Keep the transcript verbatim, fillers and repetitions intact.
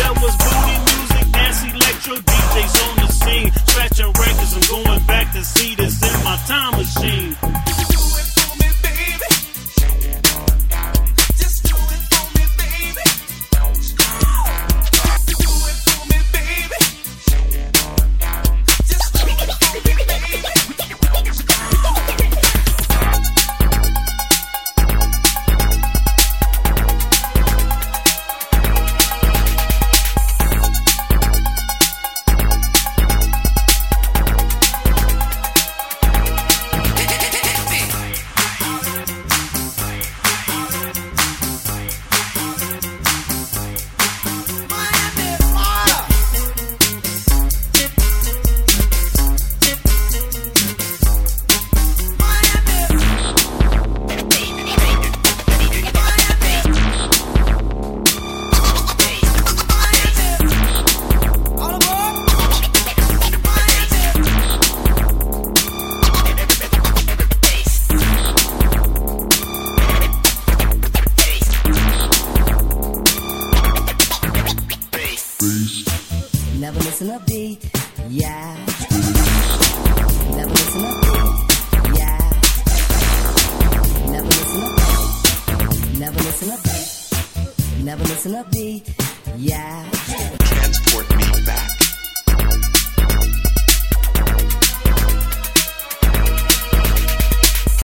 there was booty music, dance electro, D Js on the scene. Scratching records, I'm going back to see this in my time machine. Never listen to beat, yeah. Never listen to beat, yeah. Never listen to beat. Never listen to beat. Never listen to beat, yeah. Transport me back.